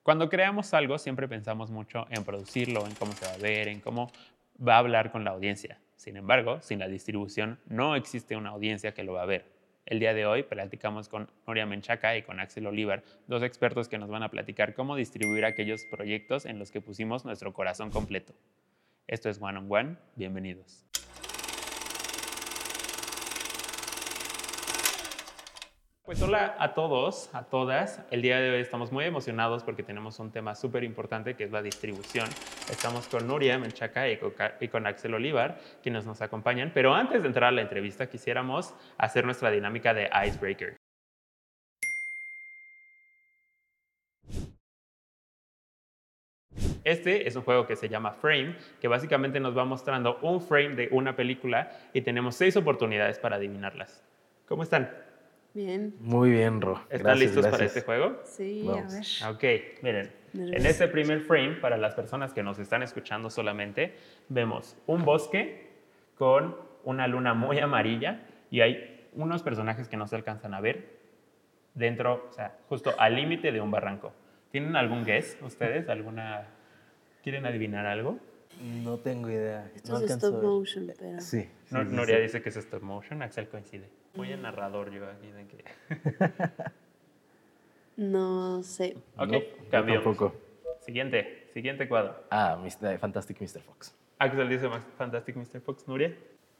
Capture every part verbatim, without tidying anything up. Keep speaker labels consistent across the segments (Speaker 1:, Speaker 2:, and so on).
Speaker 1: Cuando creamos algo, siempre pensamos mucho en producirlo, en cómo se va a ver, en cómo va a hablar con la audiencia. Sin embargo, sin la distribución no existe una audiencia que lo va a ver. El día de hoy platicamos con Nuria Menchaca y con Axel Olivar, dos expertos que nos van a platicar cómo distribuir aquellos proyectos en los que pusimos nuestro corazón completo. Esto es One on One, bienvenidos. Pues hola a todos, a todas. El día de hoy estamos muy emocionados porque tenemos un tema súper importante que es la distribución. Estamos con Nuria Menchaca y con Axel Olivar, quienes nos acompañan. Pero antes de entrar a la entrevista, quisiéramos hacer nuestra dinámica de Icebreaker. Este es un juego que se llama Frame, que básicamente nos va mostrando un frame de una película y tenemos seis oportunidades para adivinarlas. ¿Cómo están?
Speaker 2: Bien.
Speaker 3: Muy bien, Ro.
Speaker 1: ¿Están
Speaker 3: Gracias,
Speaker 1: listos
Speaker 3: gracias.
Speaker 1: para este juego?
Speaker 2: Sí,
Speaker 3: Vamos.
Speaker 2: a ver.
Speaker 1: Ok, miren.
Speaker 2: Nerviosa.
Speaker 1: En este primer frame, para las personas que nos están escuchando solamente, vemos un bosque con una luna muy amarilla y hay unos personajes que no se alcanzan a ver dentro, o sea, justo al límite de un barranco. ¿Tienen algún guess ustedes? ¿Alguna... ¿Quieren adivinar algo?
Speaker 3: No tengo idea.
Speaker 2: Esto
Speaker 3: no
Speaker 2: es
Speaker 3: alcanzo a
Speaker 2: stop
Speaker 3: ver.
Speaker 2: motion, pero...
Speaker 3: Sí. sí,
Speaker 1: No,
Speaker 3: sí,
Speaker 1: Nuria
Speaker 3: sí.
Speaker 1: dice que es stop motion, Axel coincide. Muy en narrador yo aquí de que...
Speaker 2: No sé.
Speaker 1: Ok,
Speaker 3: No, yo
Speaker 1: cambiamos.
Speaker 3: tampoco.
Speaker 1: Siguiente, siguiente cuadro.
Speaker 3: Ah, mister Fantastic mister Fox.
Speaker 1: Axel dice Fantastic mister Fox. ¿Nuria?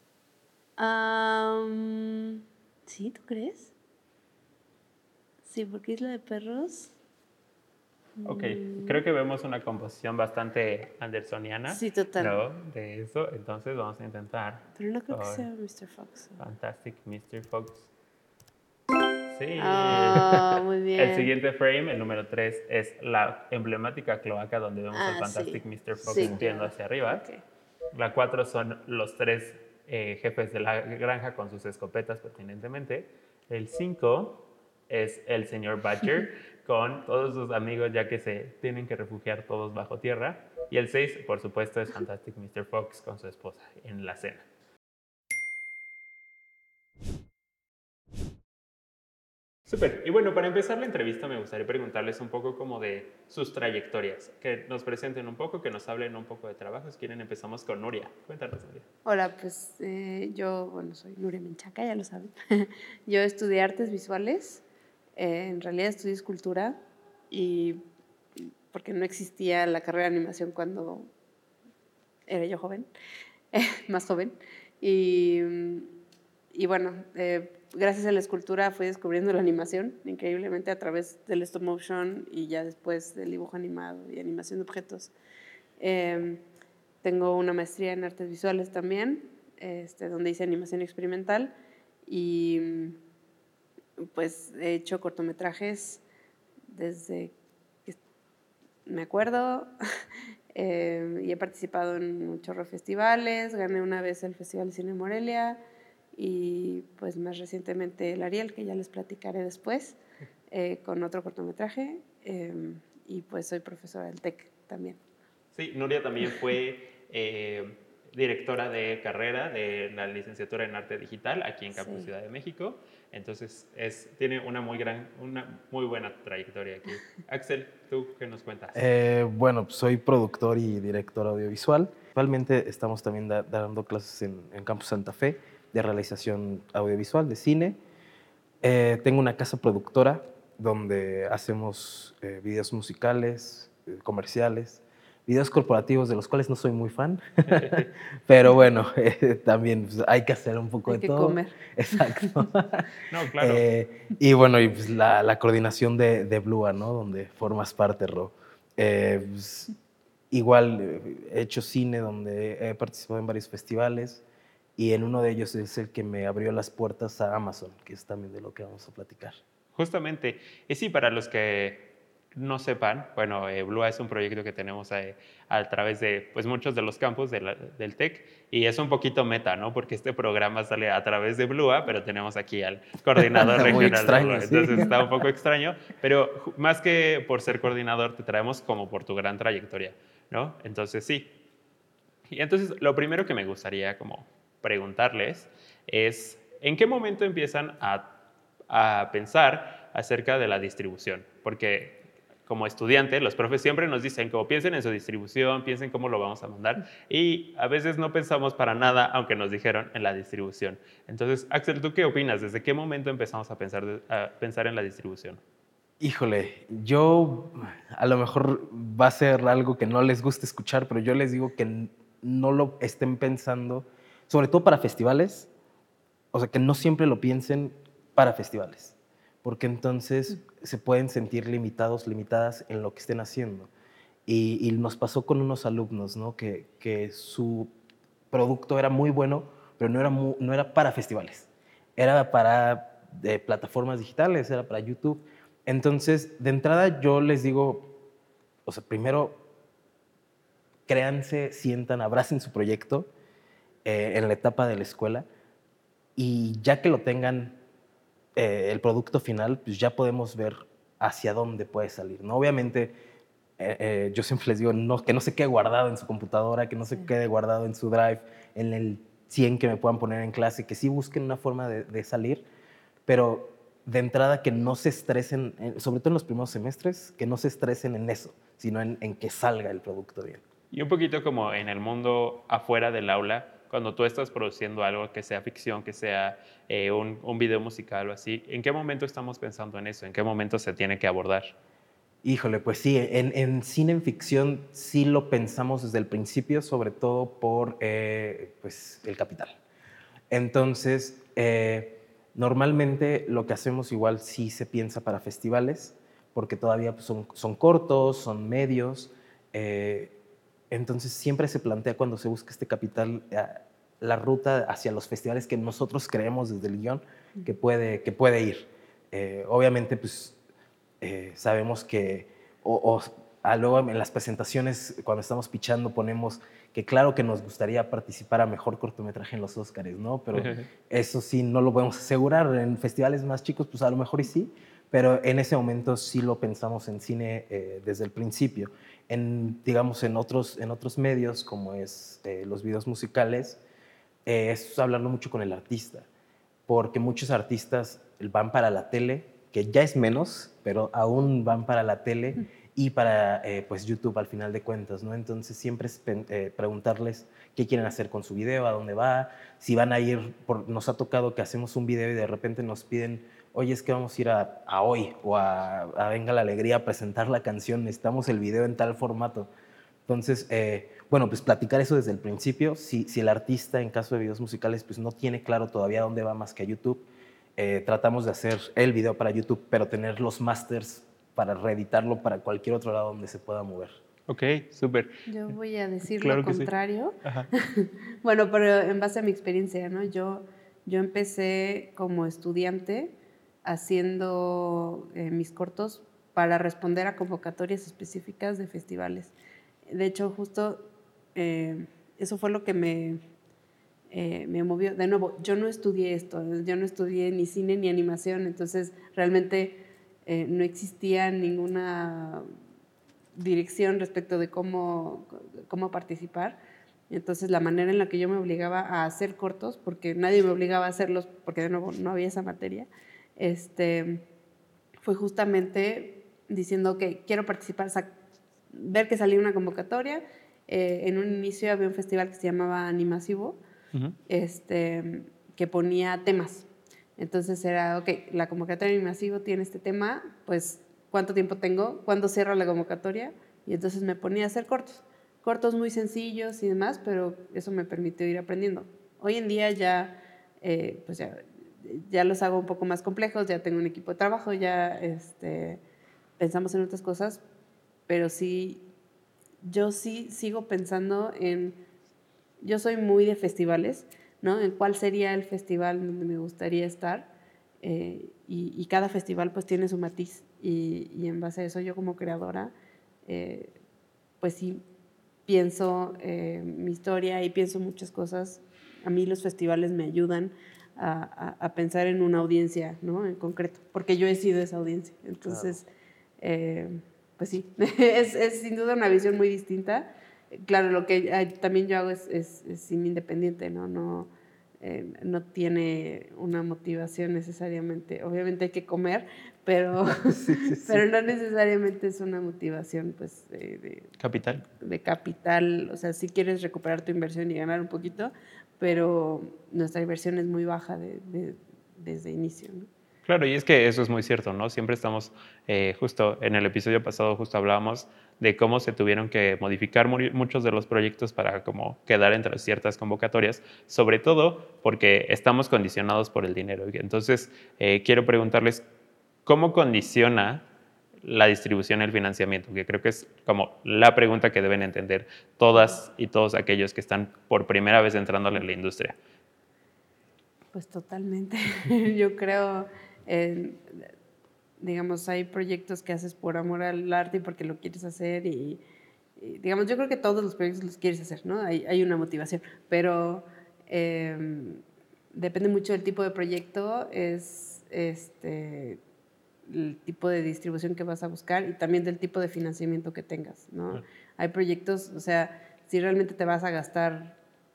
Speaker 2: Um, ¿Sí? ¿Tú crees? Sí, porque Isla de Perros...
Speaker 1: Ok,
Speaker 2: mm,
Speaker 1: creo que vemos una composición bastante andersoniana.
Speaker 2: Sí, total.
Speaker 1: ¿No? De eso, entonces vamos a intentar.
Speaker 2: Pero no creo que
Speaker 1: con
Speaker 2: sea mister Fox.
Speaker 1: Fantastic mister Fox. Sí.
Speaker 2: Ah, muy bien.
Speaker 1: El siguiente frame, el número tres, es la emblemática cloaca donde vemos
Speaker 2: Ah,
Speaker 1: al Fantastic
Speaker 2: sí.
Speaker 1: mister Fox
Speaker 2: Sí,
Speaker 1: viendo
Speaker 2: claro.
Speaker 1: hacia arriba.
Speaker 2: Ok.
Speaker 1: La cuatro son los tres eh, jefes de la granja con sus escopetas pertinentemente. El cinco es el señor Badger con todos sus amigos ya que se tienen que refugiar todos bajo tierra. Y el seis, por supuesto, es Fantastic mister Fox con su esposa en la cena. Súper. Y bueno, para empezar la entrevista me gustaría preguntarles un poco como de sus trayectorias, que nos presenten un poco, que nos hablen un poco de trabajos. Quieren, empezamos con Nuria. Cuéntanos, Nuria.
Speaker 2: Hola, pues eh, yo, bueno, soy Nuria Menchaca, ya lo saben. Yo estudié artes visuales, eh, en realidad estudié escultura, y porque no existía la carrera de animación cuando era yo joven, más joven. Y, y bueno, eh, gracias a la escultura fui descubriendo la animación, increíblemente a través del stop motion y ya después del dibujo animado y animación de objetos. Eh, tengo una maestría en artes visuales también, este, donde hice animación experimental y pues he hecho cortometrajes desde que me acuerdo. Eh, y he participado en un chorro de festivales, gané una vez el Festival de Cine Morelia y pues más recientemente el Ariel, que ya les platicaré después, eh, con otro cortometraje, eh, y pues soy profesora del TEC también.
Speaker 1: Sí, Nuria también fue eh, directora de carrera de la licenciatura en arte digital aquí en Campus
Speaker 2: Sí.
Speaker 1: Ciudad de México. Entonces es, tiene una muy, gran, una muy buena trayectoria aquí. Axel, ¿tú qué nos cuentas?
Speaker 3: Eh, bueno, pues soy productor y director audiovisual. Actualmente estamos también da dando clases en, en Campus Santa Fe de realización audiovisual, de cine. Eh, tengo una casa productora donde hacemos eh, videos musicales, eh, comerciales, videos corporativos de los cuales no soy muy fan, pero bueno, eh, también pues, hay que hacer un poco
Speaker 2: Hay
Speaker 3: de
Speaker 2: que
Speaker 3: todo.
Speaker 2: comer.
Speaker 3: Exacto.
Speaker 1: No, claro.
Speaker 3: Eh, y bueno, y pues la, la coordinación de, de Blua, ¿no? Donde formas parte, Ro. Eh, pues, igual eh, he hecho cine donde he participado en varios festivales y en uno de ellos es el que me abrió las puertas a Amazon, que es también de lo que vamos a platicar.
Speaker 1: Justamente. Y sí, para los que no sepan, bueno, eh, Blua es un proyecto que tenemos eh, a través de pues, muchos de los campus de la, del TEC y es un poquito meta, ¿no? Porque este programa sale a través de Blua, pero tenemos aquí al coordinador
Speaker 3: Muy
Speaker 1: regional
Speaker 3: extraño,
Speaker 1: de Blua.
Speaker 3: sí.
Speaker 1: Entonces está un poco extraño, pero más que por ser coordinador, te traemos como por tu gran trayectoria, ¿no? Entonces sí. Y entonces lo primero que me gustaría como preguntarles es, ¿en qué momento empiezan a, a pensar acerca de la distribución? Porque como estudiante, los profes siempre nos dicen como piensen en su distribución, piensen cómo lo vamos a mandar y a veces no pensamos para nada, aunque nos dijeron, en la distribución. Entonces, Axel, ¿tú qué opinas? ¿Desde qué momento empezamos a pensar, de- a pensar en la distribución?
Speaker 3: Híjole, yo a lo mejor va a ser algo que no les guste escuchar, pero yo les digo que n- no lo estén pensando, sobre todo para festivales, o sea, que no siempre lo piensen para festivales, porque entonces se pueden sentir limitados, limitadas en lo que estén haciendo. Y, y nos pasó con unos alumnos, ¿no? Que, que su producto era muy bueno, pero no era, mu- no era para festivales, era para eh, plataformas digitales, era para YouTube. Entonces, de entrada yo les digo, o sea, primero créanse, sientan, abracen su proyecto eh, en la etapa de la escuela y ya que lo tengan eh, el producto final, pues ya podemos ver hacia dónde puede salir, ¿no? Obviamente, eh, eh, yo siempre les digo no, que no se quede guardado en su computadora, que no se
Speaker 2: Sí.
Speaker 3: quede guardado en su drive, en el cien que me puedan poner en clase, que sí busquen una forma de, de salir, pero de entrada que no se estresen, eh, sobre todo en los primeros semestres, que no se estresen en eso, sino en, en que salga el producto bien.
Speaker 1: Y un poquito como en el mundo afuera del aula, cuando tú estás produciendo algo que sea ficción, que sea eh, un, un video musical o así, ¿en qué momento estamos pensando en eso? ¿En qué momento se tiene que abordar?
Speaker 3: Híjole, pues sí, en, en cine en ficción sí lo pensamos desde el principio, sobre todo por eh, pues, el capital. Entonces, eh, normalmente lo que hacemos igual sí se piensa para festivales, porque todavía pues, son, son cortos, son medios. eh, entonces, siempre se plantea cuando se busca este capital eh, la ruta hacia los festivales que nosotros creemos desde el guión que puede, que puede ir. Eh, obviamente, pues eh, sabemos que, o, o a luego en las presentaciones, cuando estamos pichando, ponemos que claro que nos gustaría participar a mejor cortometraje en los Óscares, ¿no? Pero eso sí, no lo podemos asegurar. En festivales más chicos, pues a lo mejor y sí, pero en ese momento sí lo pensamos en cine eh, desde el principio. En, digamos, en otros, en otros medios, como es eh, los videos musicales, eh, es hablarlo mucho con el artista, porque muchos artistas van para la tele, que ya es menos, pero aún van para la tele y para eh, pues YouTube al final de cuentas, ¿no? Entonces siempre es eh, preguntarles qué quieren hacer con su video, a dónde va, si van a ir, por, nos ha tocado que hacemos un video y de repente nos piden, oye, es que vamos a ir a, a Hoy o a, a Venga la Alegría a presentar la canción, necesitamos el video en tal formato. Entonces, eh, bueno, pues platicar eso desde el principio. Si, si el artista, en caso de videos musicales, pues no tiene claro todavía dónde va más que a YouTube, eh, tratamos de hacer el video para YouTube, pero tener los masters para reeditarlo para cualquier otro lado donde se pueda mover.
Speaker 1: Ok, súper.
Speaker 2: Yo voy a decir lo
Speaker 1: Claro que sí.
Speaker 2: contrario.
Speaker 1: Ajá.
Speaker 2: Bueno, pero en base a mi experiencia, ¿no? Yo, yo empecé como estudiante haciendo eh, mis cortos para responder a convocatorias específicas de festivales. De hecho, justo eh, eso fue lo que me, eh, me movió. De nuevo, yo no estudié esto, yo no estudié ni cine ni animación, entonces realmente eh, no existía ninguna dirección respecto de cómo, cómo participar. Entonces, la manera en la que yo me obligaba a hacer cortos, porque nadie me obligaba a hacerlos, porque de nuevo no había esa materia, este, fue justamente diciendo que quiero participar, o sea, ver que salía una convocatoria. Eh, en un inicio había un festival que se llamaba Animasivo,
Speaker 1: Ujú.
Speaker 2: este, que ponía temas. Entonces era, ok, la convocatoria de Animasivo tiene este tema, pues, ¿cuánto tiempo tengo? ¿Cuándo cierra la convocatoria? Y entonces me ponía a hacer cortos. Cortos muy sencillos y demás, pero eso me permitió ir aprendiendo. Hoy en día ya, eh, pues ya, ya los hago un poco más complejos, ya tengo un equipo de trabajo, ya este, pensamos en otras cosas, pero sí, yo sí sigo pensando en, yo soy muy de festivales, ¿no? En cuál sería el festival donde me gustaría estar, eh, y, y cada festival pues tiene su matiz y, y en base a eso yo como creadora, eh, pues sí pienso eh, mi historia y pienso muchas cosas. A mí los festivales me ayudan a, a, a pensar en una audiencia, ¿no? En concreto, porque yo he sido esa audiencia. Entonces, claro. eh, pues sí, es, es sin duda una visión muy distinta. Claro, lo que eh, también yo hago es, es, es cine independiente, ¿no? No, eh, no tiene una motivación necesariamente. Obviamente hay que comer, pero,
Speaker 3: Sí, sí, sí.
Speaker 2: pero no necesariamente es una motivación pues, de, de,
Speaker 1: Capital.
Speaker 2: de capital. O sea, sí quieres recuperar tu inversión y ganar un poquito, pero nuestra inversión es muy baja de, de, desde inicio, ¿no?
Speaker 1: Claro, y es que eso es muy cierto, ¿no? Siempre estamos, eh, justo en el episodio pasado, justo hablábamos de cómo se tuvieron que modificar mu- muchos de los proyectos para como quedar entre ciertas convocatorias, sobre todo porque estamos condicionados por el dinero. Entonces, eh, quiero preguntarles, ¿cómo condiciona la distribución el financiamiento? Que creo que es como la pregunta que deben entender todas y todos aquellos que están por primera vez entrando a la industria.
Speaker 2: Pues totalmente. Yo creo, eh, digamos, hay proyectos que haces por amor al arte y porque lo quieres hacer y, y, digamos, yo creo que todos los proyectos los quieres hacer, ¿no? Hay, hay una motivación, pero eh, depende mucho del tipo de proyecto, es este, el tipo de distribución que vas a buscar y también del tipo de financiamiento que tengas, ¿no?
Speaker 1: Claro.
Speaker 2: Hay proyectos, o sea, si realmente te vas a gastar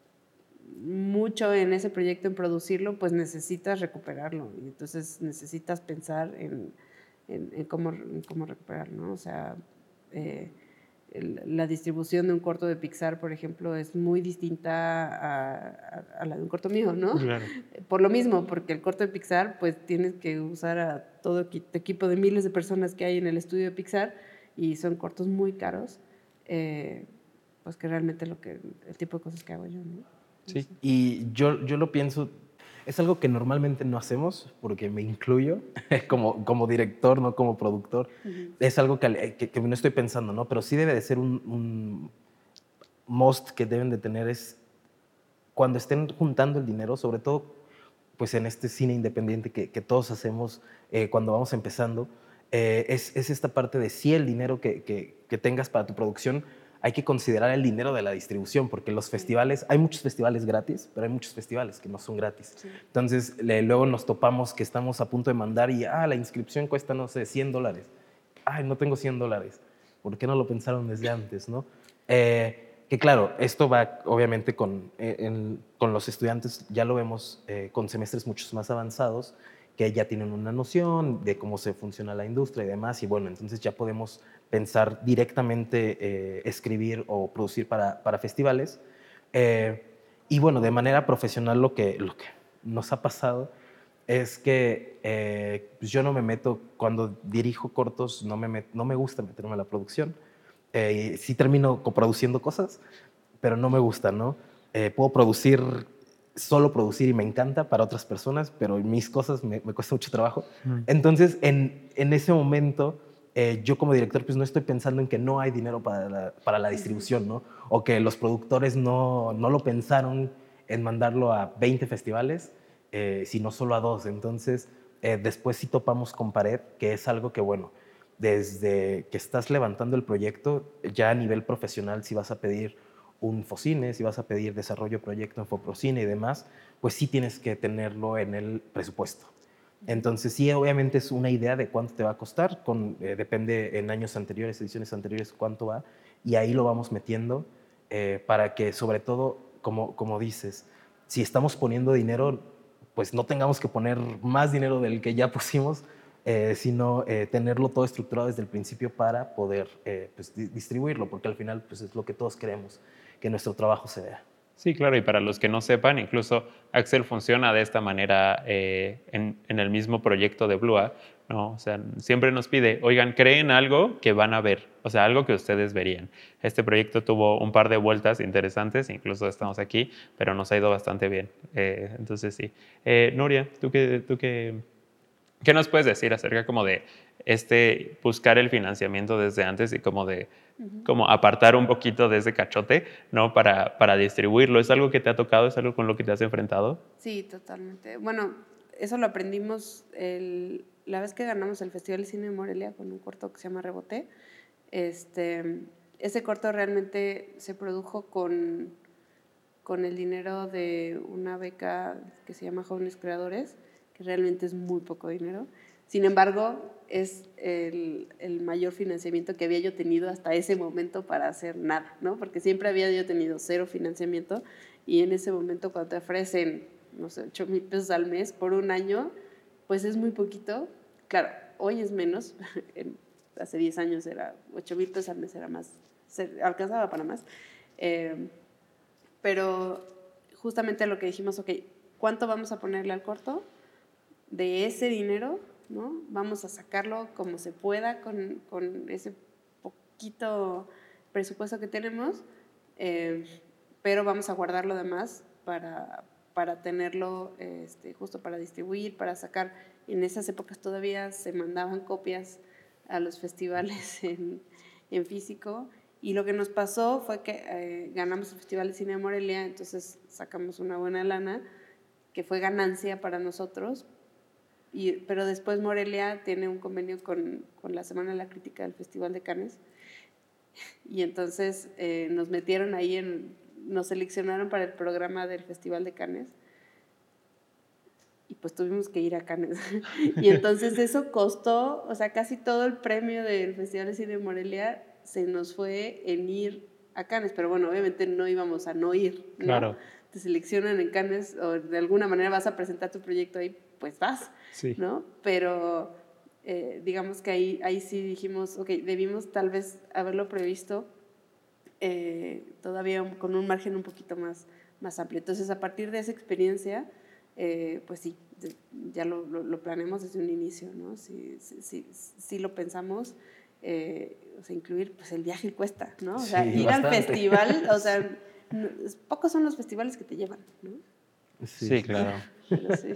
Speaker 2: mucho en ese proyecto, en producirlo, pues necesitas recuperarlo y entonces necesitas pensar en, en, en cómo, en cómo recuperarlo, ¿no? O sea, eh, el, la distribución de un corto de Pixar, por ejemplo, es muy distinta a, a, a la de un corto mío, ¿no?
Speaker 1: Claro.
Speaker 2: Por lo mismo, porque el corto de Pixar, pues tienes que usar a todo tu equipo de miles de personas que hay en el estudio de Pixar y son cortos muy caros, eh, pues que realmente lo que, el tipo de cosas que hago yo, ¿no?
Speaker 1: Sí.
Speaker 3: Y yo, yo lo pienso, es algo que normalmente no hacemos, porque me incluyo como, como director, no como productor.
Speaker 2: Uh-huh.
Speaker 3: Es algo que, que, que no estoy pensando, ¿no? Pero sí debe de ser un, un must que deben de tener es cuando estén juntando el dinero, sobre todo pues en este cine independiente que, que todos hacemos eh, cuando vamos empezando, eh, es, es esta parte de sí el dinero que, que, que tengas para tu producción, hay que considerar el dinero de la distribución, porque los festivales, hay muchos festivales gratis, pero hay muchos festivales que no son gratis.
Speaker 2: Sí.
Speaker 3: Entonces, le, luego nos topamos que estamos a punto de mandar y, ah, la inscripción cuesta, no sé, cien dólares. Ay, no tengo cien dólares. ¿Por qué no lo pensaron desde antes, no? Eh, que claro, esto va obviamente con, eh, en, con los estudiantes, ya lo vemos eh, con semestres muchos más avanzados, que ya tienen una noción de cómo se funciona la industria y demás, y bueno, entonces ya podemos pensar directamente eh, escribir o producir para, para festivales. Eh, y bueno, de manera profesional lo que, lo que nos ha pasado es que eh, pues yo no me meto, cuando dirijo cortos, no me, met, no me gusta meterme en la producción. Eh, sí termino coproduciendo cosas, pero no me gusta, ¿no? Eh, puedo producir, solo producir y me encanta para otras personas, pero mis cosas me, me cuesta mucho trabajo. Mm. Entonces, en, en ese momento, eh, yo como director, pues no estoy pensando en que no hay dinero para la, para la distribución, ¿no? O que los productores no, no lo pensaron en mandarlo a veinte festivales, eh, sino solo a dos. Entonces, eh, después sí topamos con pared, que es algo que, bueno, desde que estás levantando el proyecto, ya a nivel profesional, si vas a pedir un Focine, si vas a pedir desarrollo proyecto en Foprocine y demás, pues sí tienes que tenerlo en el presupuesto. Entonces sí, obviamente es una idea de cuánto te va a costar, con, eh, depende en años anteriores, ediciones anteriores, cuánto va, y ahí lo vamos metiendo eh, para que sobre todo, como, como dices, si estamos poniendo dinero, pues no tengamos que poner más dinero del que ya pusimos, Eh, sino eh, tenerlo todo estructurado desde el principio para poder eh, pues, di distribuirlo, porque al final pues, es lo que todos queremos, que nuestro trabajo se vea.
Speaker 1: Sí, claro, y para los que no sepan, incluso Axel funciona de esta manera eh, en, en el mismo proyecto de Blua, ¿no? O sea, siempre nos pide, oigan, creen algo que van a ver, o sea, algo que ustedes verían. Este proyecto tuvo un par de vueltas interesantes, incluso estamos aquí, pero nos ha ido bastante bien. Eh, entonces, sí. Eh, Nuria, ¿tú qué, tú qué, qué nos puedes decir acerca como de este buscar el financiamiento desde antes y como de
Speaker 2: Uh-huh.
Speaker 1: como apartar un poquito de ese cachote, ¿no? Para, para distribuirlo. ¿Es algo que te ha tocado? ¿Es algo con lo que te has enfrentado?
Speaker 2: Sí, totalmente. Bueno, eso lo aprendimos el, la vez que ganamos el Festival de Cine de Morelia con un corto que se llama Reboté. Este, ese corto realmente se produjo con, con el dinero de una beca que se llama Jóvenes Creadores, que realmente es muy poco dinero. Sin embargo, es el, el mayor financiamiento que había yo tenido hasta ese momento para hacer nada, ¿no? Porque siempre había yo tenido cero financiamiento y en ese momento cuando te ofrecen no sé, ocho mil pesos al mes por un año, pues es muy poquito. Claro, hoy es menos, en, hace diez años era ocho mil pesos al mes, era más, se alcanzaba para más. Eh, pero justamente lo que dijimos, ok, ¿cuánto vamos a ponerle al corto? De ese dinero, ¿no? Vamos a sacarlo como se pueda con, con ese poquito presupuesto que tenemos, eh, pero vamos a guardar lo demás para, para tenerlo este, justo para distribuir, para sacar. En esas épocas todavía se mandaban copias a los festivales en, en físico, y lo que nos pasó fue que eh, ganamos el Festival de Cine de Morelia, entonces sacamos una buena lana, que fue ganancia para nosotros, y, pero después Morelia tiene un convenio con, con la Semana de la Crítica del Festival de Cannes, y entonces eh, nos metieron ahí, en, nos seleccionaron para el programa del Festival de Cannes, y pues tuvimos que ir a Cannes. Y entonces eso costó, o sea, casi todo el premio del Festival de Cine de Morelia se nos fue en ir a Cannes, pero bueno, obviamente no íbamos a no ir, ¿no?
Speaker 1: Claro.
Speaker 2: Te seleccionan en Cannes o de alguna manera vas a presentar tu proyecto ahí, pues vas,
Speaker 1: Sí.
Speaker 2: ¿no? Pero eh, digamos que ahí, ahí sí dijimos, ok, debimos tal vez haberlo previsto eh, todavía un, con un margen un poquito más, más amplio. Entonces, a partir de esa experiencia, eh, pues sí, ya lo, lo, lo planeamos desde un inicio, ¿no? Sí, sí, sí, sí lo pensamos, eh, o sea, incluir, pues el viaje cuesta, ¿no? O sea,
Speaker 3: Sí,
Speaker 2: ir
Speaker 3: bastante.
Speaker 2: al festival, o sea, no, pocos son los festivales que te llevan, ¿no?
Speaker 1: Sí,
Speaker 3: Sí,
Speaker 1: claro.
Speaker 2: Pero sí.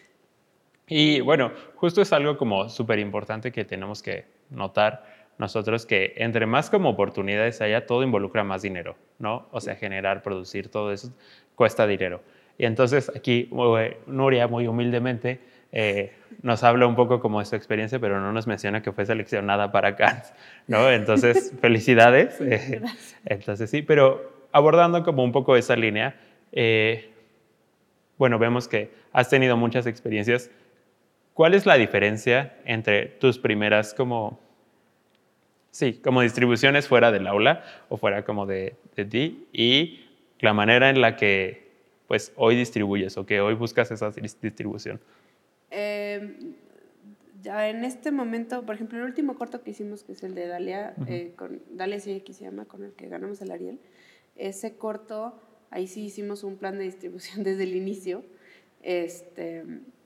Speaker 1: Y bueno, justo es algo como súper importante que tenemos que notar nosotros, que entre más como oportunidades haya, todo involucra más dinero, ¿no? O sea, generar, producir, todo eso cuesta dinero. Y entonces aquí eh, Nuria, muy humildemente, eh, nos habla un poco como de su experiencia, pero no nos menciona que fue seleccionada para Cannes, ¿no? Entonces, felicidades. Eh, entonces sí, pero abordando como un poco esa línea, eh, bueno, vemos que has tenido muchas experiencias. ¿Cuál es la diferencia entre tus primeras como, sí, como distribuciones fuera del aula o fuera como de, de ti y la manera en la que pues hoy distribuyes o que hoy buscas esa distribución?
Speaker 2: Eh, ya en este momento, por ejemplo, el último corto que hicimos, que es el de Dalia,
Speaker 1: Uh-huh.
Speaker 2: eh, con Dalia C X se llama, con el que ganamos el Ariel, ese corto, ahí sí hicimos un plan de distribución desde el inicio. Este,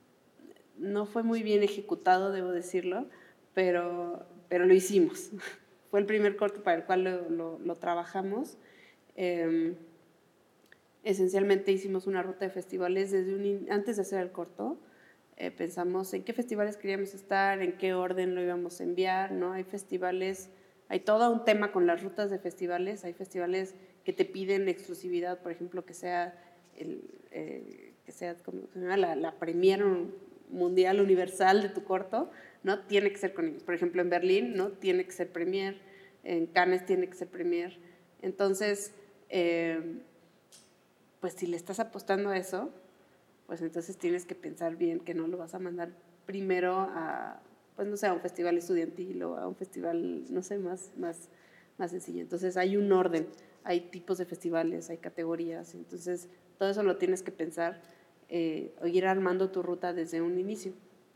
Speaker 2: no fue muy bien ejecutado, debo decirlo, pero, pero lo hicimos. Fue el primer corto para el cual lo, lo, lo trabajamos. Eh, esencialmente hicimos una ruta de festivales desde un, antes de hacer el corto. Eh, pensamos en qué festivales queríamos estar, en qué orden lo íbamos a enviar, ¿no? Hay festivales, hay todo un tema con las rutas de festivales, hay festivales que te piden exclusividad, por ejemplo, que sea, el, eh, que sea como se llama, la, la premier mundial universal de tu corto, ¿no? Tiene que ser con ellos. Por ejemplo, en Berlín, ¿no? Tiene que ser premier, en Cannes tiene que ser premier. Entonces, eh, pues si le estás apostando a eso, pues entonces tienes que pensar bien que no lo vas a mandar primero a, pues no sé, a un festival estudiantil o a un festival, no sé, más, más, más sencillo. Entonces hay un orden, hay tipos de festivales, hay categorías, entonces todo eso lo tienes que pensar eh, o ir armando tu ruta desde un inicio.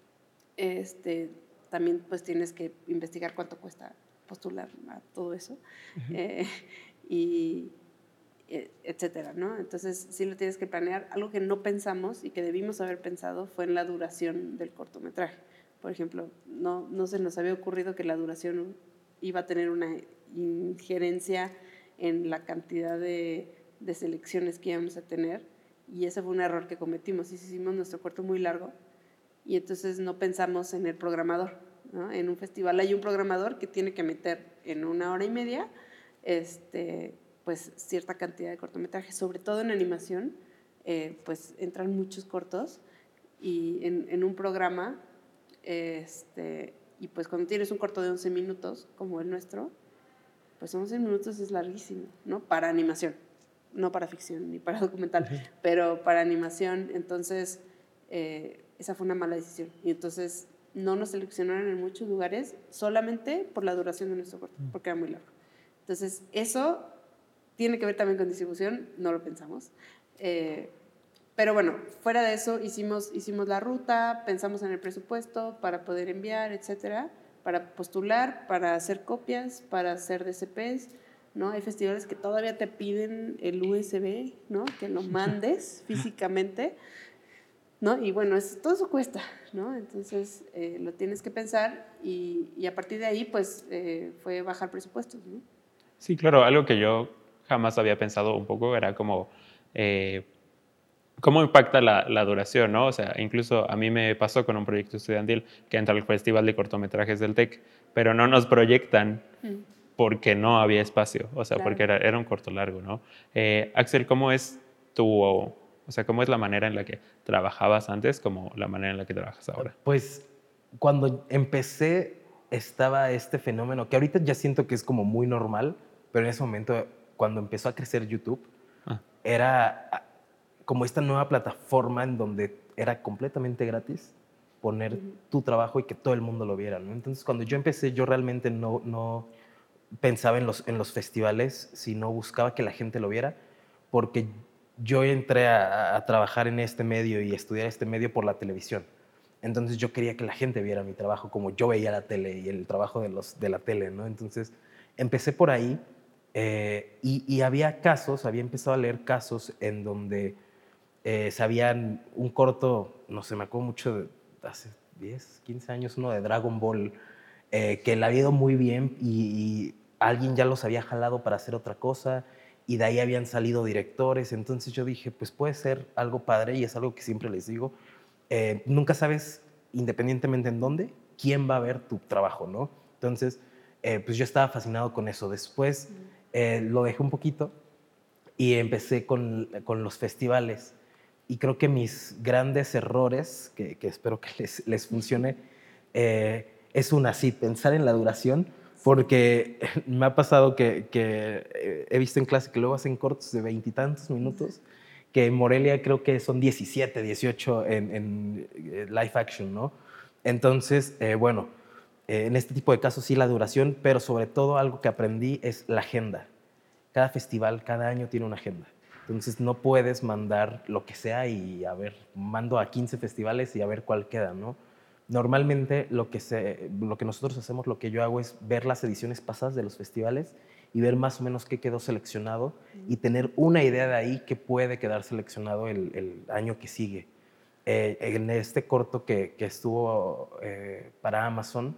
Speaker 2: Este, también pues tienes que investigar cuánto cuesta postular a todo eso. Uh-huh. eh, y etcétera, ¿no? Entonces sí lo tienes que planear. Algo que no pensamos y que debimos haber pensado fue en la duración del cortometraje. Por ejemplo, no, no se nos había ocurrido que la duración iba a tener una injerencia en la cantidad de, de selecciones que íbamos a tener, y ese fue un error que cometimos. Hicimos nuestro corto muy largo y entonces no pensamos en el programador, ¿no? En un festival hay un programador que tiene que meter en una hora y media este pues cierta cantidad de cortometrajes, sobre todo en animación, eh, pues entran muchos cortos y en, en un programa, este, y pues cuando tienes un corto de once minutos, como el nuestro, pues once minutos es larguísimo, ¿no? Para animación, no para ficción ni para documental, uh-huh. pero para animación, entonces eh, esa fue una mala decisión, y entonces no nos seleccionaron en muchos lugares solamente por la duración de nuestro corto, porque era muy largo. Entonces eso tiene que ver también con distribución, no lo pensamos. Eh, Pero bueno, fuera de eso, hicimos, hicimos la ruta, pensamos en el presupuesto para poder enviar, etcétera, para postular, para hacer copias, para hacer D C Ps, ¿no? Hay festivales que todavía te piden el U S B, ¿no? Que lo mandes físicamente, ¿no? Y bueno, es, todo eso cuesta, ¿no? Entonces, eh, lo tienes que pensar y, y a partir de ahí, pues, eh, fue bajar presupuestos, ¿no?
Speaker 1: Sí, claro, algo que yo jamás había pensado un poco era como eh, cómo impacta la, la duración, ¿no? O sea, incluso a mí me pasó con un proyecto estudiantil que entra al Festival de Cortometrajes del TEC, pero no nos proyectan
Speaker 2: Mm,
Speaker 1: porque no había espacio, o sea,
Speaker 2: claro.
Speaker 1: porque era, era un corto largo, ¿no? Eh, Axel, ¿cómo es tu, o sea, cómo es la manera en la que trabajabas antes como la manera en la que trabajas ahora?
Speaker 3: Pues cuando empecé estaba este fenómeno que ahorita ya siento que es como muy normal, pero en ese momento, cuando empezó a crecer YouTube,
Speaker 1: Ah,
Speaker 3: era ah, como esta nueva plataforma en donde era completamente gratis poner
Speaker 2: Ujú.
Speaker 3: tu trabajo y que todo el mundo lo viera, ¿no? Entonces, cuando yo empecé, yo realmente no, no pensaba en los, en los festivales, sino buscaba que la gente lo viera, porque yo entré a, a trabajar en este medio y estudiar este medio por la televisión. Entonces yo quería que la gente viera mi trabajo como yo veía la tele y el trabajo de, los, de la tele, ¿no? Entonces empecé por ahí eh, y, y había casos, había empezado a leer casos en donde eh, sabían un corto, no sé, me acuerdo mucho de hace diez, quince años, uno de Dragon Ball, eh, que le había ido muy bien y, y alguien ya los había jalado para hacer otra cosa y de ahí habían salido directores. Entonces yo dije, pues puede ser algo padre y es algo que siempre les digo. Eh, nunca sabes, independientemente en dónde, quién va a ver tu trabajo, ¿no? Entonces, eh, pues yo estaba fascinado con eso. Después eh, lo dejé un poquito y empecé con, con los festivales. Y creo que mis grandes errores, que, que espero que les, les funcione, eh, es una, sí, pensar en la duración, porque me ha pasado que, que eh, he visto en clase que luego hacen cortos de veintitantos minutos, que en Morelia creo que son diecisiete, dieciocho en, en eh, live action, ¿no? Entonces, eh, bueno, eh, en este tipo de casos sí la duración, pero sobre todo algo que aprendí es la agenda. Cada festival, cada año tiene una agenda. Entonces no puedes mandar lo que sea y a ver, mando a quince festivales y a ver cuál queda, ¿no? Normalmente lo que, se, lo que nosotros hacemos, lo que yo hago es ver las ediciones pasadas de los festivales y ver más o menos qué quedó seleccionado y tener una idea de ahí que puede quedar seleccionado el, el año que sigue. Eh, en este corto que, que estuvo eh, para Amazon,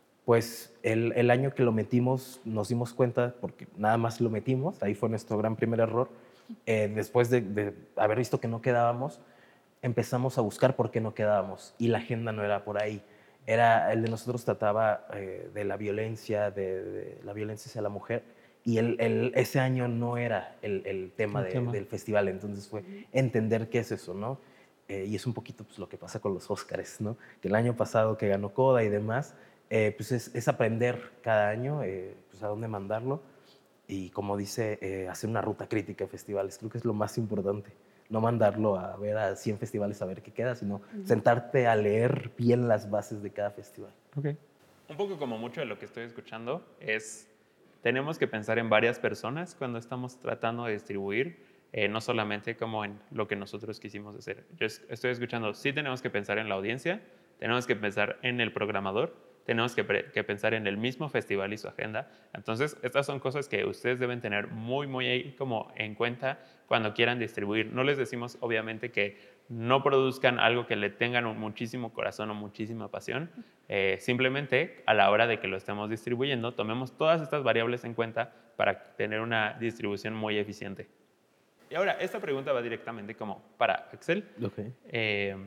Speaker 3: pues el, el año que lo metimos nos dimos cuenta, porque nada más lo metimos, ahí fue nuestro gran primer error, eh, después de, de haber visto que no quedábamos, empezamos a buscar por qué no quedábamos y la agenda no era por ahí. Era, el de nosotros trataba eh, de la violencia, de, de la violencia hacia la mujer y el, el, ese año no era el, el tema,
Speaker 1: el
Speaker 3: de,
Speaker 1: tema.
Speaker 3: del festival, entonces fue entender qué es eso, ¿no? Eh, y es un poquito pues, lo que pasa con los Óscares, ¿no? Que el año pasado que ganó Coda y demás, eh, pues es, es, aprender cada año eh, pues a dónde mandarlo y, como dice, eh, hacer una ruta crítica de festivales. Creo que es lo más importante. No mandarlo a ver a cien festivales a ver qué queda, sino uh-huh. sentarte a leer bien las bases de cada festival.
Speaker 1: Okay. Un poco como mucho de lo que estoy escuchando es, tenemos que pensar en varias personas cuando estamos tratando de distribuir, eh, no solamente como en lo que nosotros quisimos hacer. Yo estoy escuchando, sí tenemos que pensar en la audiencia, tenemos que pensar en el programador, tenemos que, que pensar en el mismo festival y su agenda. Entonces, estas son cosas que ustedes deben tener muy, muy como en cuenta cuando quieran distribuir. No les decimos, obviamente, que no produzcan algo que le tengan un muchísimo corazón o muchísima pasión. Eh, simplemente, a la hora de que lo estemos distribuyendo, tomemos todas estas variables en cuenta para tener una distribución muy eficiente. Y ahora, esta pregunta va directamente como para Axel.
Speaker 3: Okay.
Speaker 1: Eh,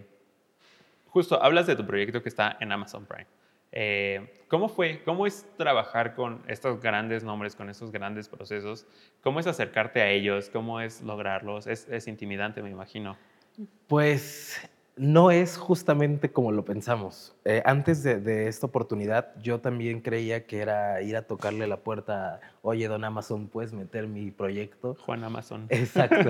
Speaker 1: justo, hablas de tu proyecto que está en Amazon Prime. Eh, ¿Cómo fue? ¿Cómo es trabajar con estos grandes nombres, con estos grandes procesos? ¿Cómo es acercarte a ellos? ¿Cómo es lograrlos? Es, es intimidante, me imagino.
Speaker 3: Pues no es justamente como lo pensamos. Eh, antes de, de esta oportunidad, yo también creía que era ir a tocarle la puerta, oye, don Amazon, ¿puedes meter mi proyecto?
Speaker 1: Juan Amazon.
Speaker 3: Exacto.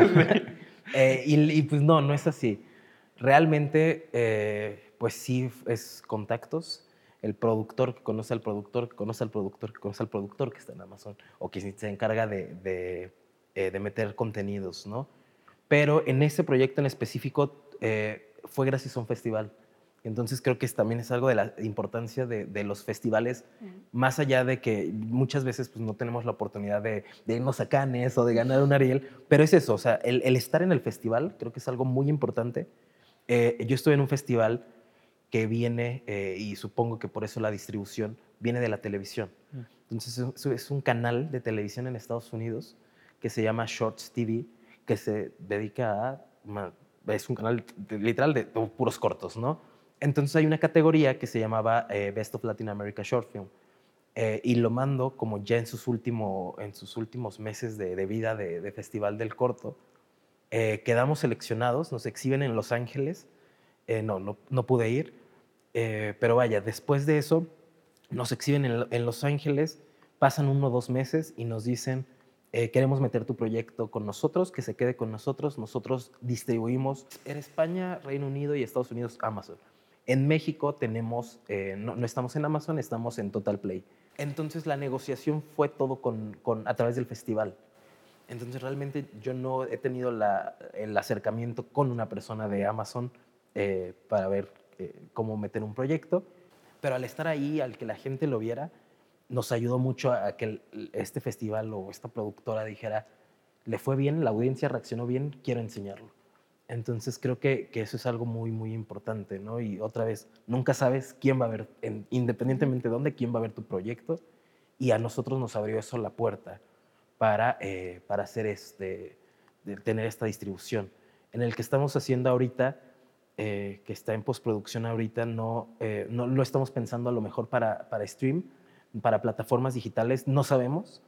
Speaker 3: eh, y, y pues no, no es así. Realmente, eh, pues sí, es contactos. El productor que conoce al productor, que conoce al productor, que conoce al productor que está en Amazon, o que se encarga de, de, eh, de meter contenidos, ¿no? pero en ese proyecto en específico eh, fue gracias a un festival. Entonces creo que es, también es algo de la importancia de, de los festivales, uh-huh. Más allá de que muchas veces pues, no tenemos la oportunidad de, de irnos a Cannes o de ganar un Ariel, pero es eso, o sea, el, el estar en el festival creo que es algo muy importante. Eh, yo estuve en un festival que viene, eh, y supongo que por eso la distribución, viene de la televisión. Uh-huh. Entonces es, es un canal de televisión en Estados Unidos que se llama Shorts T V, que se dedica a... Es un canal de, literal de, de puros cortos, ¿no? Entonces hay una categoría que se llamaba eh, Best of Latin America Short Film, eh, y lo mando como ya en sus, último, en sus últimos meses de, de vida de, de Festival del Corto. Eh, quedamos seleccionados, nos exhiben en Los Ángeles, eh, no, no, no pude ir, eh, pero vaya, después de eso nos exhiben en, en Los Ángeles, pasan uno o dos meses y nos dicen, eh, queremos meter tu proyecto con nosotros, que se quede con nosotros, nosotros distribuimos en España, Reino Unido y Estados Unidos Amazon. En México tenemos, eh, no, no estamos en Amazon, estamos en Total Play. Entonces la negociación fue todo con, con, a través del festival. Entonces realmente yo no he tenido la, el acercamiento con una persona de Amazon eh, para ver eh, cómo meter un proyecto, pero al estar ahí, al que la gente lo viera, nos ayudó mucho a que el, este festival o esta productora dijera, le fue bien, la audiencia reaccionó bien, quiero enseñarlo. Entonces creo que, que eso es algo muy, muy importante, ¿no? Y otra vez, nunca sabes quién va a ver, en, independientemente de dónde, quién va a ver tu proyecto, y a nosotros nos abrió eso la puerta para, eh, para hacer este, de tener esta distribución. En el que estamos haciendo ahorita, eh, que está en postproducción ahorita, no, eh, no lo estamos pensando a lo mejor para, para stream, para plataformas digitales, no sabemos.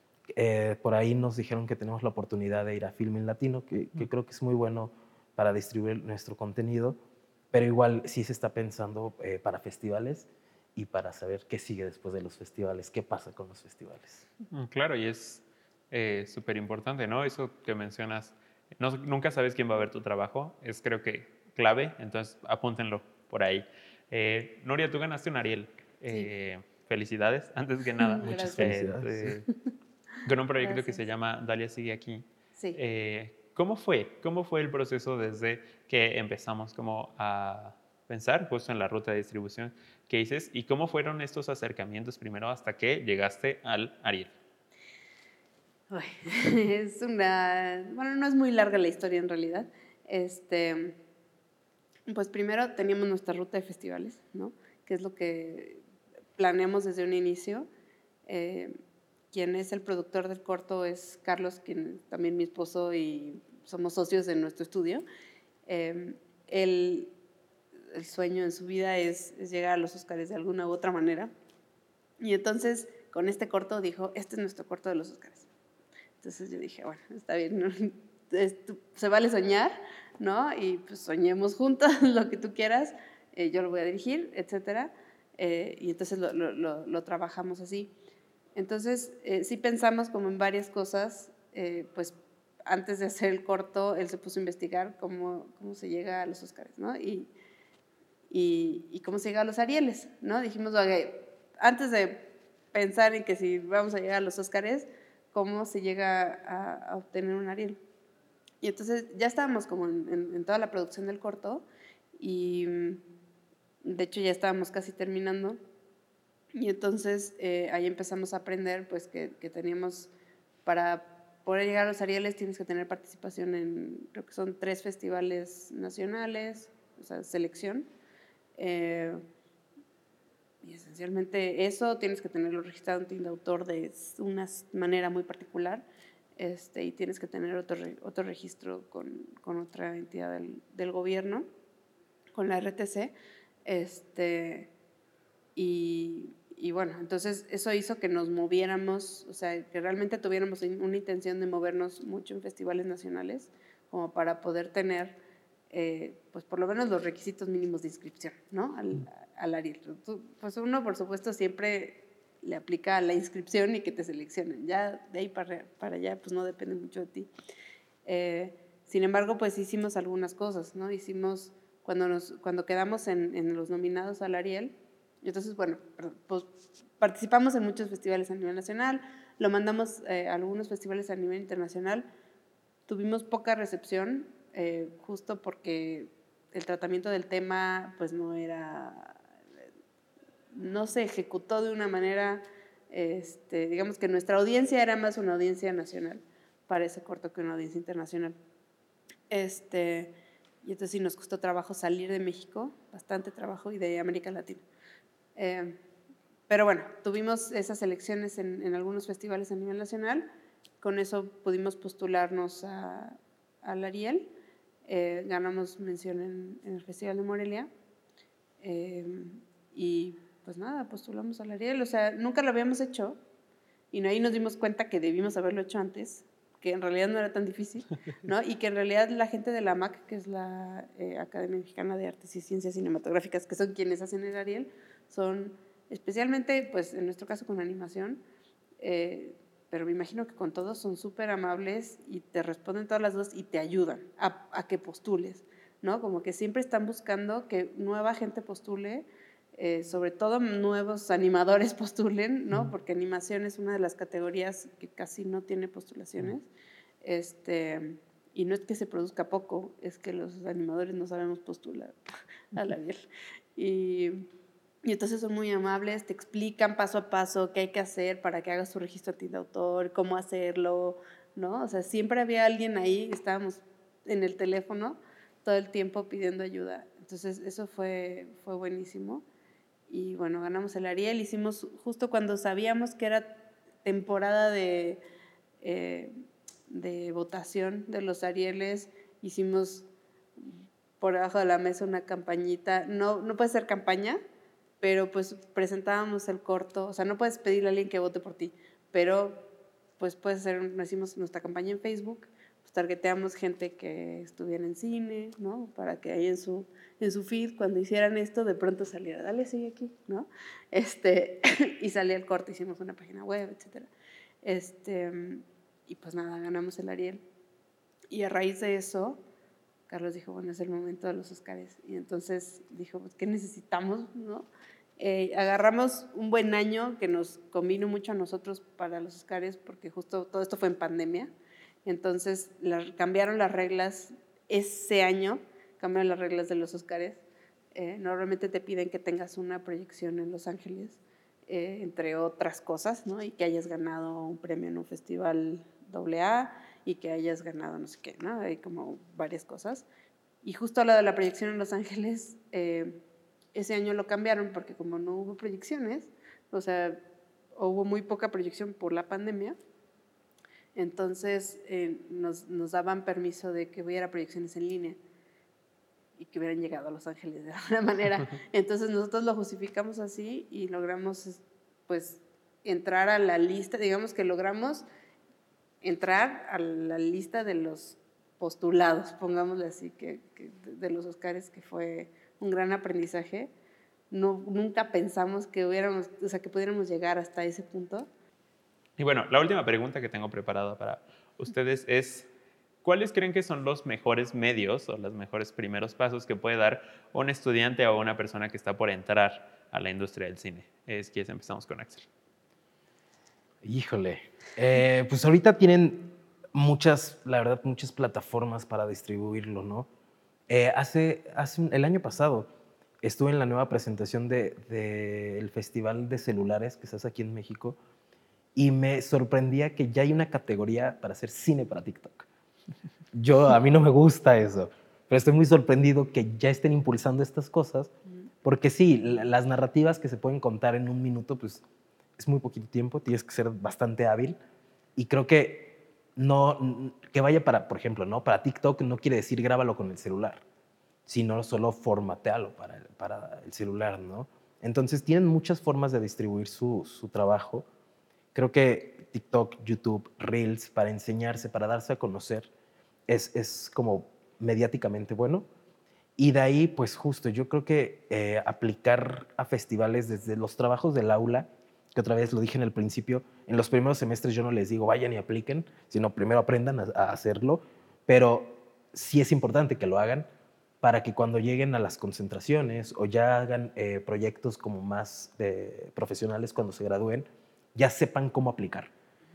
Speaker 3: Eh, por ahí nos dijeron que tenemos la oportunidad de ir a Filmin Latino, que, que creo que es muy bueno para distribuir nuestro contenido, pero igual sí se está pensando eh, para festivales y para saber qué sigue después de los festivales, qué pasa con los festivales.
Speaker 1: Claro, y es eh, súper importante, ¿no? Eso que mencionas, no, nunca sabes quién va a ver tu trabajo, es creo que clave, entonces apúntenlo por ahí. Eh, Nuria, tú ganaste un Ariel. Eh, sí. Felicidades, antes que nada.
Speaker 3: Muchas felicidades.
Speaker 1: Eh, sí. Con un proyecto
Speaker 2: Gracias.
Speaker 1: que se llama Dalia Sigue Aquí.
Speaker 2: Sí.
Speaker 1: Eh, ¿Cómo fue? ¿Cómo fue el proceso desde que empezamos como a pensar justo en la ruta de distribución que dices? ¿Y cómo fueron estos acercamientos primero hasta que llegaste al Ariel?
Speaker 2: Uy, es una... Bueno, no es muy larga la historia en realidad. Este, pues primero teníamos nuestra ruta de festivales, ¿no? Que es lo que planeamos desde un inicio. Eh, quien es el productor del corto es Carlos, quien también mi esposo, y somos socios en nuestro estudio. Eh, él, el sueño en su vida es, es llegar a los Óscares de alguna u otra manera. Y entonces, con este corto dijo, este es nuestro corto de los Óscares. Entonces yo dije, bueno, está bien, ¿no? Se vale soñar, ¿no? Y pues soñemos juntos lo que tú quieras, eh, yo lo voy a dirigir, etcétera. Eh, y entonces lo, lo, lo, lo trabajamos así. Entonces, eh, sí pensamos como en varias cosas, eh, pues antes de hacer el corto, él se puso a investigar cómo, cómo se llega a los Óscares, ¿no? Y, y, y cómo se llega a los Arieles, ¿no? Dijimos, okay, antes de pensar en que si vamos a llegar a los Óscares, ¿cómo se llega a, a obtener un Ariel? Y entonces ya estábamos como en, en, en toda la producción del corto y de hecho ya estábamos casi terminando. Y entonces eh, ahí empezamos a aprender pues, que, que teníamos, para poder llegar a los Arieles tienes que tener participación en, creo que son tres festivales nacionales, o sea, selección. Eh, y esencialmente eso, tienes que tenerlo registrado en tu autor de una manera muy particular, este, y tienes que tener otro, otro registro con, con otra entidad del, del gobierno, con la R T C. Este, y... Y bueno, entonces eso hizo que nos moviéramos, o sea, que realmente tuviéramos una intención de movernos mucho en festivales nacionales, como para poder tener, eh, pues por lo menos los requisitos mínimos de inscripción, ¿no? Al, al Ariel. Pues uno, por supuesto, siempre le aplica a la inscripción y que te seleccionen. Ya de ahí para, para allá, pues no depende mucho de ti. Eh, sin embargo, pues hicimos algunas cosas, ¿no? Hicimos, cuando, nos, cuando quedamos en, en los nominados al Ariel, entonces, bueno, pues participamos en muchos festivales a nivel nacional, lo mandamos eh, a algunos festivales a nivel internacional, tuvimos poca recepción, eh, justo porque el tratamiento del tema pues no era, no se ejecutó de una manera, este, digamos que nuestra audiencia era más una audiencia nacional para ese corto que una audiencia internacional. Este, y entonces sí nos costó trabajo salir de México, bastante trabajo, y de América Latina. Eh, pero bueno, tuvimos esas elecciones en, en algunos festivales a nivel nacional, con eso pudimos postularnos a, al Ariel, eh, ganamos mención en, en el Festival de Morelia, eh, y pues nada, postulamos al Ariel, o sea, nunca lo habíamos hecho, y ahí nos dimos cuenta que debimos haberlo hecho antes, que en realidad no era tan difícil, ¿no? Y que en realidad la gente de la A M A C, que es la eh, Academia Mexicana de Artes y Ciencias Cinematográficas, que son quienes hacen el Ariel, son especialmente, pues en nuestro caso con animación, eh, pero me imagino que con todos son súper amables y te responden todas las dudas y te ayudan a, a que postules, ¿no? Como que siempre están buscando que nueva gente postule, eh, sobre todo nuevos animadores postulen, ¿no? Porque animación es una de las categorías que casi no tiene postulaciones. Este, y no es que se produzca poco, es que los animadores no sabemos postular a la Ariel. Y, y entonces son muy amables, te explican paso a paso qué hay que hacer para que hagas tu registro de autor, cómo hacerlo, ¿no? O sea, siempre había alguien ahí, estábamos en el teléfono todo el tiempo pidiendo ayuda. Entonces eso fue, fue buenísimo. Y bueno, ganamos el Ariel, hicimos justo cuando sabíamos que era temporada de, eh, de votación de los Arieles, hicimos por debajo de la mesa una campañita, no, no puede ser campaña, pero pues presentábamos el corto, o sea, no puedes pedirle a alguien que vote por ti, pero pues puede ser, hicimos nuestra campaña en Facebook, pues targeteamos gente que estuviera en cine, ¿no? Para que ahí en su, en su feed, cuando hicieran esto, de pronto saliera, dale, sigue aquí, ¿no? Este, y salía el corto, hicimos una página web, etcétera. Este, y pues nada, ganamos el Ariel. Y a raíz de eso, Carlos dijo, bueno, es el momento de los Óscares. Y entonces dijo, pues, ¿qué necesitamos, no? Eh, agarramos un buen año que nos convino mucho a nosotros para los Óscares, porque justo todo esto fue en pandemia. Entonces la, cambiaron las reglas ese año, cambiaron las reglas de los Óscares. Eh, normalmente te piden que tengas una proyección en Los Ángeles, eh, entre otras cosas, ¿no? Y que hayas ganado un premio en un festival doble A y que hayas ganado no sé qué, ¿no? Hay como varias cosas. Y justo a la de la proyección en Los Ángeles, eh, ese año lo cambiaron porque como no hubo proyecciones, o sea, hubo muy poca proyección por la pandemia, entonces eh, nos, nos daban permiso de que hubiera proyecciones en línea y que hubieran llegado a Los Ángeles de alguna manera. Entonces nosotros lo justificamos así y logramos pues entrar a la lista, digamos que logramos entrar a la lista de los postulados, pongámosle así, que, que de los Óscares, que fue un gran aprendizaje. No, nunca pensamos que hubiéramos, o sea, que pudiéramos llegar hasta ese punto.
Speaker 1: Y bueno, la última pregunta que tengo preparada para ustedes es, ¿cuáles creen que son los mejores medios o los mejores primeros pasos que puede dar un estudiante o una persona que está por entrar a la industria del cine? Es que empezamos con Axel.
Speaker 3: Híjole, eh, pues ahorita tienen muchas, la verdad, muchas plataformas para distribuirlo, ¿no? Eh, hace, hace un, el año pasado estuve en la nueva presentación del de, de Festival de Celulares que se hace aquí en México y me sorprendía que ya hay una categoría para hacer cine para TikTok. Yo, a mí no me gusta eso, pero estoy muy sorprendido que ya estén impulsando estas cosas, porque sí, las narrativas que se pueden contar en un minuto, pues es muy poquito tiempo, tienes que ser bastante hábil y creo que no, que vaya para, por ejemplo, ¿no? Para TikTok no quiere decir grábalo con el celular, sino solo formatealo para el, para el celular, ¿no? Entonces tienen muchas formas de distribuir su, su trabajo. Creo que TikTok, YouTube, Reels, para enseñarse, para darse a conocer, es, es como mediáticamente bueno. Y de ahí, pues justo, yo creo que eh, aplicar a festivales desde los trabajos del aula, que otra vez lo dije en el principio, en los primeros semestres yo no les digo vayan y apliquen, sino primero aprendan a, a hacerlo, pero sí es importante que lo hagan para que cuando lleguen a las concentraciones o ya hagan eh, proyectos como más eh, profesionales cuando se gradúen, ya sepan cómo aplicar.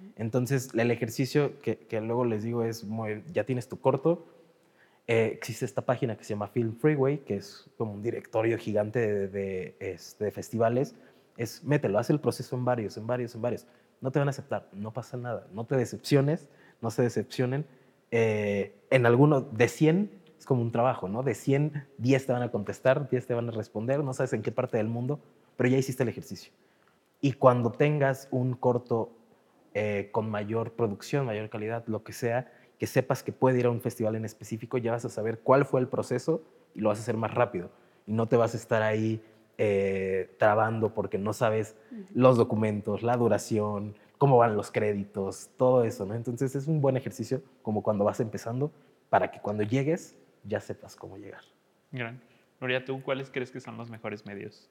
Speaker 3: Entonces, el ejercicio que, que luego les digo es, muy, ya tienes tu corto, eh, existe esta página que se llama Film Freeway, que es como un directorio gigante de, de, este, de festivales. Es mételo, haz el proceso en varios, en varios, en varios. No te van a aceptar, no pasa nada. No te decepciones, no se decepcionen. Eh, en alguno de cien es como un trabajo, ¿no? De cien, diez te van a contestar, diez te van a responder, no sabes en qué parte del mundo, pero ya hiciste el ejercicio. Y cuando tengas un corto eh, con mayor producción, mayor calidad, lo que sea, que sepas que puede ir a un festival en específico, ya vas a saber cuál fue el proceso y lo vas a hacer más rápido. Y no te vas a estar ahí eh, trabando porque no sabes los documentos, la duración, cómo van los créditos, todo eso, ¿no? Entonces es un buen ejercicio como cuando vas empezando para que cuando llegues ya sepas cómo llegar.
Speaker 1: Gran. Nuria, ¿tú cuáles crees que son los mejores medios?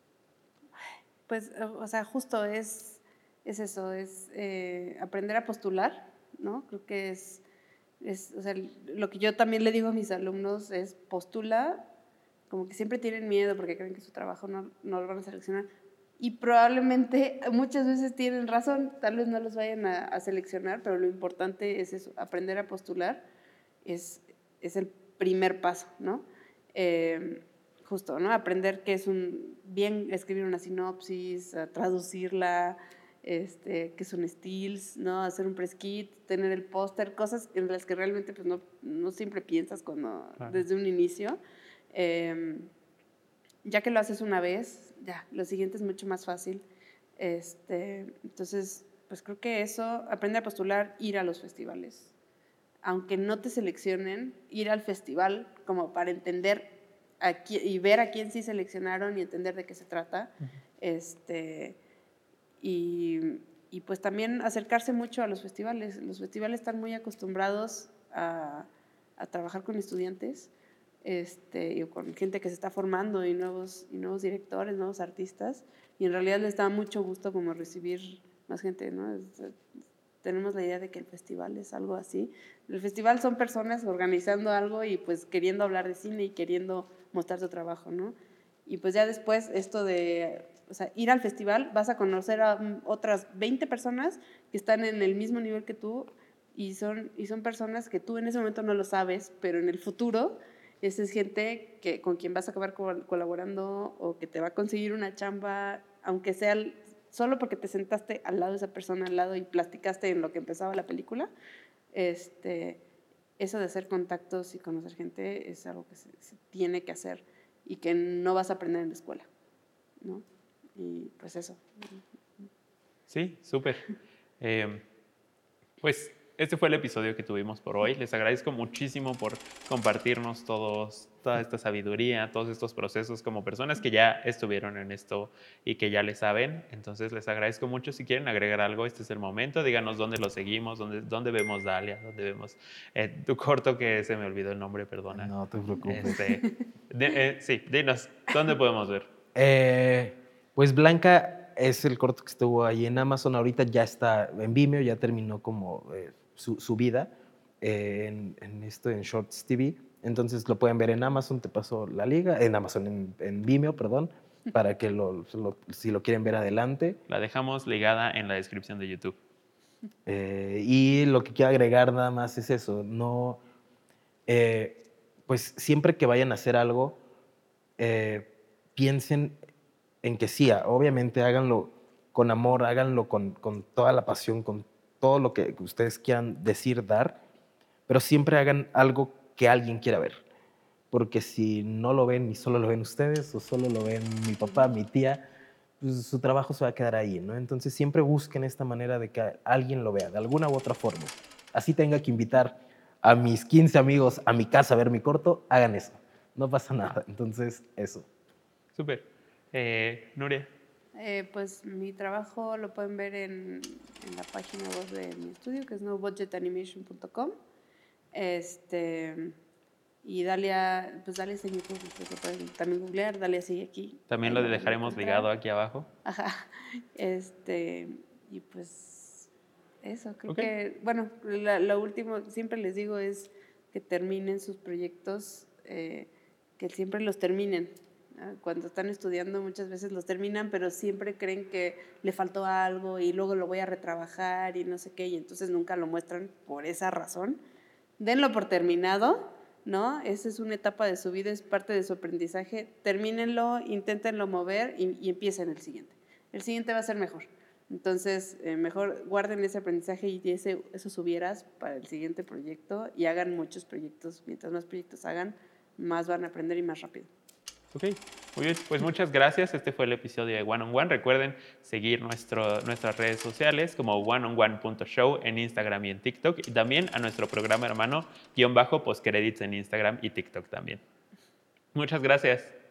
Speaker 2: Pues, o sea, justo es, es eso, es eh, aprender a postular, ¿no? Creo que es, es, o sea, lo que yo también le digo a mis alumnos es postula, como que siempre tienen miedo porque creen que su trabajo no, no lo van a seleccionar. Y probablemente muchas veces tienen razón, tal vez no los vayan a, a seleccionar, pero lo importante es eso, aprender a postular es, es el primer paso, ¿no? Eh, justo, ¿no? Aprender qué es un, bien escribir una sinopsis, a traducirla, este, qué son stills, ¿no? Hacer un press kit, tener el póster, cosas en las que realmente pues, no, no siempre piensas cuando, claro. Desde un inicio. Eh, ya que lo haces una vez, ya, lo siguiente es mucho más fácil. Este, entonces, pues creo que eso, aprender a postular, ir a los festivales. Aunque no te seleccionen, ir al festival como para entender a qui- y ver a quién sí seleccionaron y entender de qué se trata. Uh-huh. Este, y, y pues también acercarse mucho a los festivales. Los festivales están muy acostumbrados a, a trabajar con estudiantes este, y con gente que se está formando y nuevos, y nuevos directores, nuevos artistas, y en realidad les da mucho gusto como recibir más gente, ¿no? Es, tenemos la idea de que el festival es algo así. El festival son personas organizando algo y pues queriendo hablar de cine y queriendo mostrar su trabajo, ¿no? Y pues ya después esto de, o sea, ir al festival, vas a conocer a otras veinte personas que están en el mismo nivel que tú y son, y son personas que tú en ese momento no lo sabes, pero en el futuro esa es gente que, con quien vas a acabar colaborando o que te va a conseguir una chamba, aunque sea solo porque te sentaste al lado de esa persona al lado y platicaste en lo que empezaba la película. Este, eso de hacer contactos y conocer gente es algo que se, se tiene que hacer y que no vas a aprender en la escuela, ¿no? Y pues eso.
Speaker 1: Sí, súper. Eh, pues este fue el episodio que tuvimos por hoy. Les agradezco muchísimo por compartirnos todos, toda esta sabiduría, todos estos procesos como personas que ya estuvieron en esto y que ya le saben. Entonces les agradezco mucho. Si quieren agregar algo, este es el momento. Díganos dónde lo seguimos, dónde, dónde vemos Dalia, dónde vemos eh, tu corto, que se me olvidó el nombre, perdona.
Speaker 3: No te preocupes.
Speaker 1: Este, de, eh, sí, dinos, ¿dónde podemos ver?
Speaker 3: Eh, pues Blanca es el corto que estuvo ahí en Amazon. Ahorita ya está en Vimeo, ya terminó como eh, su, su vida eh, en, en esto, en Shorts T V. Entonces lo pueden ver en Amazon, te paso la liga, en Amazon, en, en Vimeo, perdón, para que lo, lo, si lo quieren ver adelante.
Speaker 1: La dejamos ligada en la descripción de YouTube.
Speaker 3: Eh, y lo que quiero agregar nada más es eso, no, eh, pues siempre que vayan a hacer algo, eh, piensen en que sí, obviamente háganlo con amor, háganlo con, con toda la pasión, con todo lo que ustedes quieran decir, dar, pero siempre hagan algo que alguien quiera ver. Porque si no lo ven y solo lo ven ustedes o solo lo ven mi papá, mi tía, pues su trabajo se va a quedar ahí, ¿no? Entonces siempre busquen esta manera de que alguien lo vea, de alguna u otra forma. Así tenga que invitar a mis quince amigos a mi casa a ver mi corto, hagan eso. No pasa nada. Entonces, eso.
Speaker 1: Súper. Eh, Nuria.
Speaker 2: Eh, pues mi trabajo lo pueden ver en, en la página web de mi estudio, que es no budget animation punto com. Este, y Dalia, pues Dalia está en YouTube, ustedes lo pueden también googlear, Dalia sigue aquí.
Speaker 1: También lo dejaremos ligado aquí abajo.
Speaker 2: Ajá. Este, y pues eso, creo
Speaker 1: okay.
Speaker 2: que, bueno, la, lo último, siempre les digo es que terminen sus proyectos, eh, que siempre los terminen, Cuando están estudiando muchas veces los terminan, pero siempre creen que le faltó algo y luego lo voy a retrabajar y no sé qué, y entonces nunca lo muestran por esa razón. Denlo por terminado, ¿no? Esa es una etapa de su vida, es parte de su aprendizaje. Termínenlo, inténtenlo mover y, y empiecen el siguiente. El siguiente va a ser mejor. Entonces, eh, mejor guarden ese aprendizaje y ese, esos hubieras para el siguiente proyecto y hagan muchos proyectos. Mientras más proyectos hagan, más van a aprender y más rápido.
Speaker 1: Ok, muy bien, pues muchas gracias. Este fue el episodio de One on One. Recuerden seguir nuestro, nuestras redes sociales como one on one punto show en Instagram y en TikTok, y también a nuestro programa hermano guión bajo postcredits en Instagram y TikTok también. Muchas gracias.